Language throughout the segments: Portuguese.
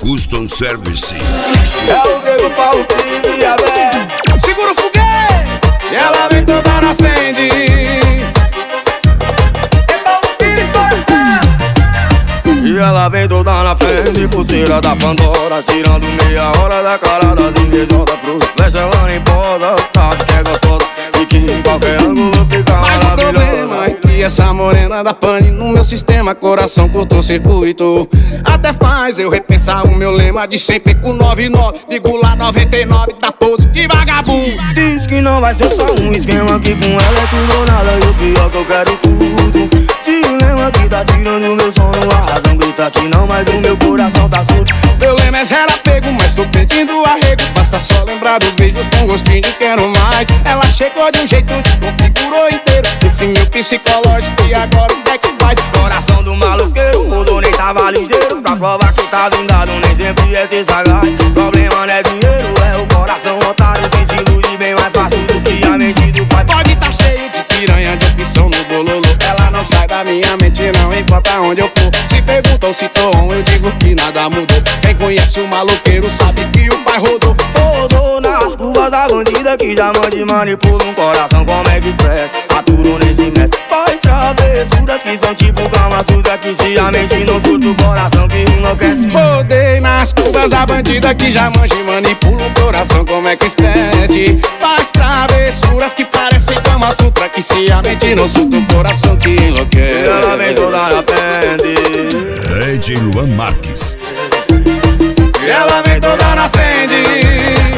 Custom Service. É o Diego Paulo que me abre. Segura o foguete e ela vem toda na frente. É Paulo Pires, e ela vem toda na frente, pulseira da Pandora, tirando meia hora da cara das invejosas. Pro flecha ela nem posa, sabe que é gostosa e que em qualquer ângulo fica maravilhosa. Mas o problema é que essa morena da pane no meu sistema, coração cortou circuito. Até faz eu repensar o meu lema de sempre com 99, digo lá 99 da pose de vagabundo. Diz que não vai ser só um esquema, que com ela é tudo ou nada, e o pior que eu quero tudo. Se o lema que tá tirando o meu sono, a razão grita que não, mas o meu coração tá surdo. Meu lema é zero apego, mas tô pedindo arrego. Basta só lembrar dos beijos com gostinho de quero mais. Ela chegou de um jeito, desconfigurou inteiro esse meu psicológico, e agora o que é que faz? Coração do maloqueiro, mudou, nem tava ligeiro. Pra provar que tá blindado, nem sempre é ser sagaz. Problema não é dinheiro, é o coração otário que se ilude bem mais fácil do que a mente do pai. Pode tá cheio de piranha, de opção no bololô. Ela não sai da minha mente, não importa onde eu for. Se perguntam se tô on, eu digo que nada mudou. Quem conhece o maloqueiro sabe que o pai rodou. Rodou nas curvas da bandida que já mande manipula um coração como é que expressa. Aturou nesse mestre, faz travessuras que são tipo Kama Sutra, que se a mente não curta o coração que enlouquece. Rodei nas curvas da bandida que já manja e manipula o coração como é que expede. Faz travessuras que parecem Kama Sutra, que se a mente não surta o coração que enlouquece. Ela vem toda na frente, DJ Luan Marques. e ela vem toda na frente.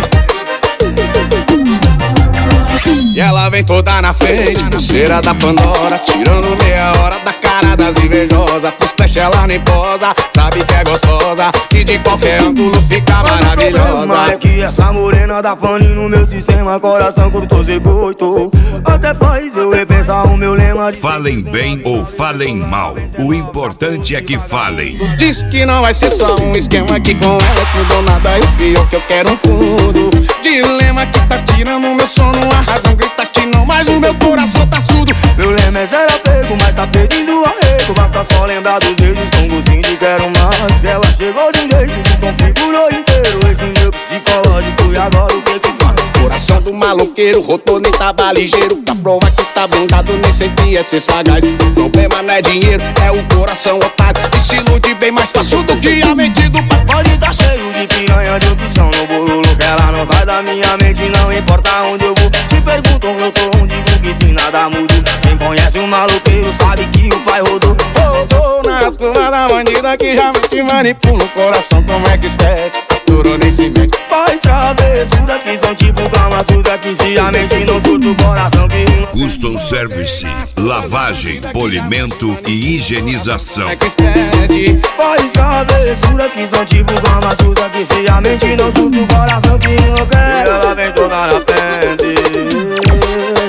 E ela vem toda na frente, pulseira da Pandora, tirando meia hora da cara das invejosas. Pros flash ela nem posa, sabe que é gostosa e de qualquer ângulo fica maravilhosa. Mas é que essa morena da pane no meu sistema, coração cortou circuito. Até faz eu repensar o meu lema de Falem bem ou falem mal, o importante é que falem. diz que não vai ser só um esquema, que com ela é tudo ou nada, e o pior que eu quero tudo. Dilema que tá tirando o meu sono, a razão grita que não, mas o meu coração tá surdo. Meu lema é zero apego, mas tá pedindo arrego. Basta só lembrar dos beijos com gostinho de quero mais. Ela chegou de um jeito, desconfigurou inteiro esse meu psicológico, e agora o que que faz? Coração do maloqueiro, rodou, nem tava ligeiro. Pra provar que tá blindado, nem sempre é ser sagaz. O problema não é dinheiro, é o coração otário que se ilude bem mais fácil do que a mente do pai. Pode tá cheio de piranha, de opção no bololô, que ela não sai da minha mente, não importa onde eu vou. Se perguntam eu tô onde, digo que se nada muda. Quem conhece o maloqueiro sabe que o pai rodou. Rodou nas curvas da bandida que já te manipula o coração como é que expede. Aturou nesse mente, faz travessuras que são tipo Kama Sutra, que se a mente não surta o coração que não Custom Service, lavagem, polimento e higienização. é que expede. Faz travessuras que são tipo Kama Sutra, que se a mente não surta o coração que enlouquece. E ela vem toda na frente,